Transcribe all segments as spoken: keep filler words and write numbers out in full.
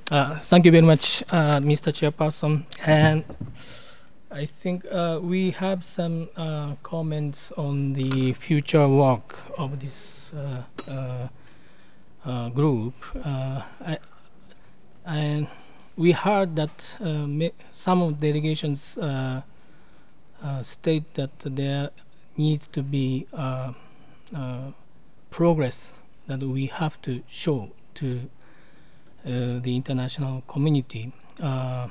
Uh, thank you very much, uh, Mister Chairperson. And I think uh, we have some uh, comments on the future work of this uh, uh, uh, group. Uh, I, and we heard that uh, some of delegations uh, uh, state that there needs to be uh, uh, progress that we have to show to uh, the international community. Uh,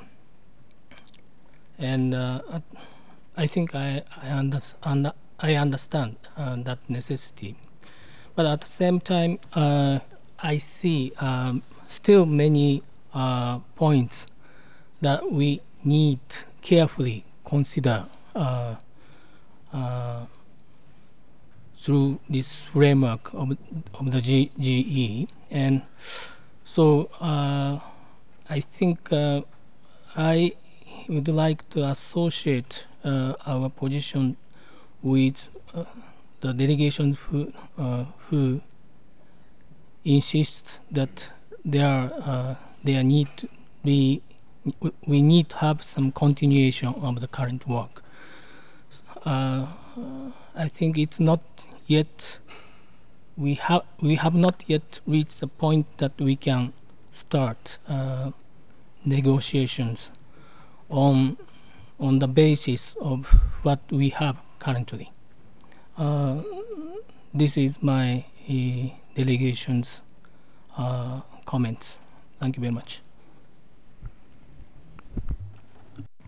and uh, I think I, I, understand, I understand uh, that necessity. But at the same time, uh, I see um, still many uh, points that we need carefully consider uh, uh, through this framework of, of the G, GE. And so uh, I think uh, I would like to associate uh, our position with uh, the delegations who, uh, who insist that there, uh, there need to be, we need to have some continuation of the current work. Uh, I think it's not yet, we have, we have not yet reached the point that we can start uh, negotiations on on the basis of what we have currently. Uh, this is my uh, delegation's uh, comments. Thank you very much.